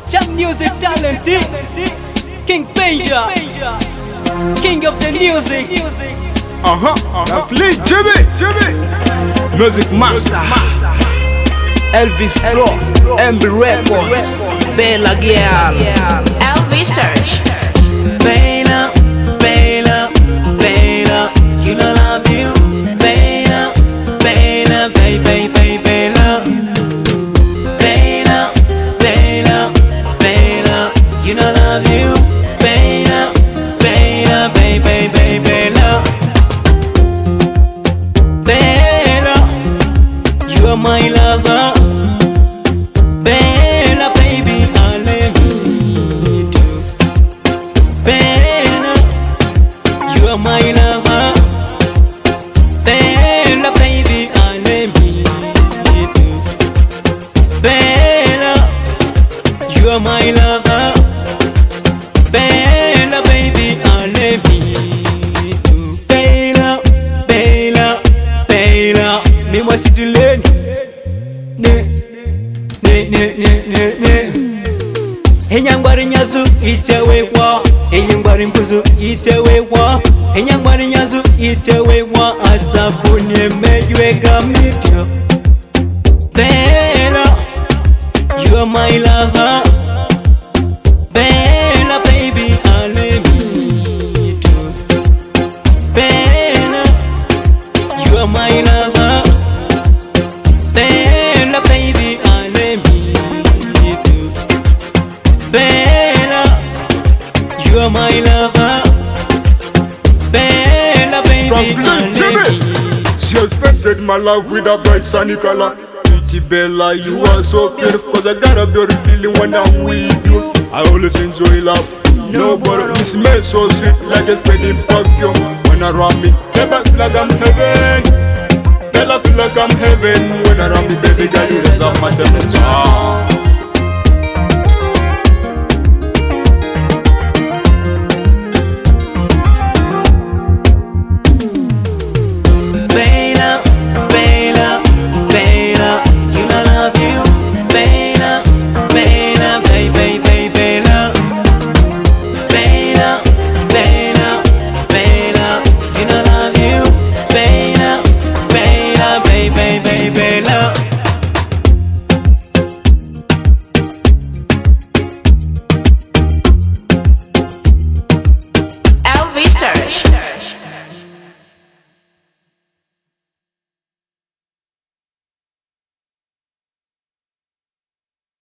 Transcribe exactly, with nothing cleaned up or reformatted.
Jam music talent, King Benja, king of the music. Uh-huh, uh-huh. Play Jimmy, Jimmy. Music master, Elvis Pro, M B Records, Bella Girl, Elvis Touch. Bella, Bella, Bella, you know love you. Bella, Bella, baby, baby, Bella. Bella, Bella, Bella, you know love you. Bella, Bella, baby, baby, Bella. Bella, you are my lover. Bella, baby, I love you too. Bella, you are my lover. Bella, baby, I love you too. Bella, you are my lover. Bella, baby, I love you too. Bella, Bella, Bella, me was it lane. Ne, ne, ne, ne, ne, ne. Enyangwari nyazu itewewa, enyangwari mfuzu itewewa, enyangwari nyazu itewewa, asabuni mejwega mityo. Bella, you are my lover. Bella, baby, I love you too. Bella, you are my lover. Bella, baby, I love you too. Bella, you are my lover. Bella, baby, I From love Jimmy. you. She expected my love with a bright sunny color. Pretty Bella, you are so beautiful. Cause I got a beautiful feeling when I'm with you. I always enjoy love. Nobody, it smells so sweet like a steady perfume. When around me, Bella feel like I'm heaven. Bella feel like I'm heaven. When around me, baby girl, you deserve my temperature.